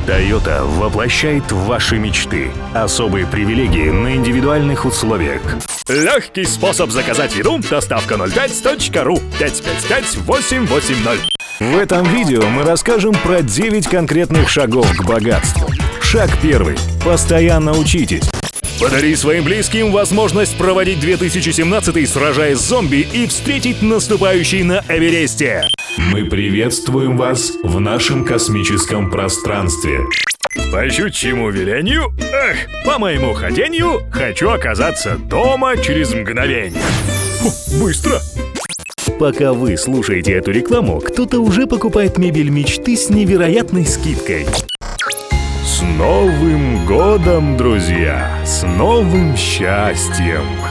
Toyota воплощает ваши мечты. Особые привилегии на индивидуальных условиях. Легкий способ заказать еду. Доставка05.ру 555-880. В этом видео мы расскажем про 9 конкретных шагов к богатству. Шаг 1. Постоянно учитесь. Подари своим близким возможность проводить 2017 сражаясь с зомби и встретить наступающий на Эвересте. Мы приветствуем вас в нашем космическом пространстве. По щучьему велению, по моему хотению, хочу оказаться дома через мгновение. Быстро! Пока вы слушаете эту рекламу, кто-то уже покупает мебель мечты с невероятной скидкой. С Новым годом, друзья! С новым счастьем!